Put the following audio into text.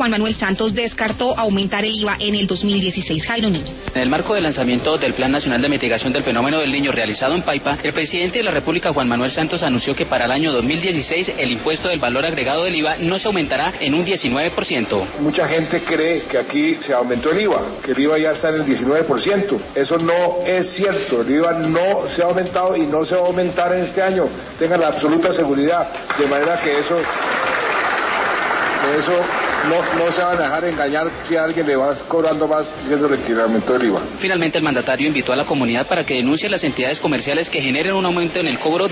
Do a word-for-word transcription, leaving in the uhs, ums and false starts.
Juan Manuel Santos descartó aumentar el I V A en el dos mil dieciséis. Jairo Niño. En el marco del lanzamiento del Plan Nacional de Mitigación del Fenómeno del Niño realizado en Paipa, el presidente de la República, Juan Manuel Santos, anunció que para el año dos mil dieciséis el impuesto del valor agregado del I V A no se aumentará en un diecinueve por ciento. Mucha gente cree que aquí se aumentó el I V A, que el I V A ya está en el diecinueve por ciento. Eso no es cierto. El I V A no se ha aumentado y no se va a aumentar en este año. Tengan la absoluta seguridad. De manera que eso, que eso no, no se van a dejar engañar si a alguien le va cobrando más diciéndole que aumentó el I V A. Finalmente, el mandatario invitó a la comunidad para que denuncie a las entidades comerciales que generen un aumento en el cobro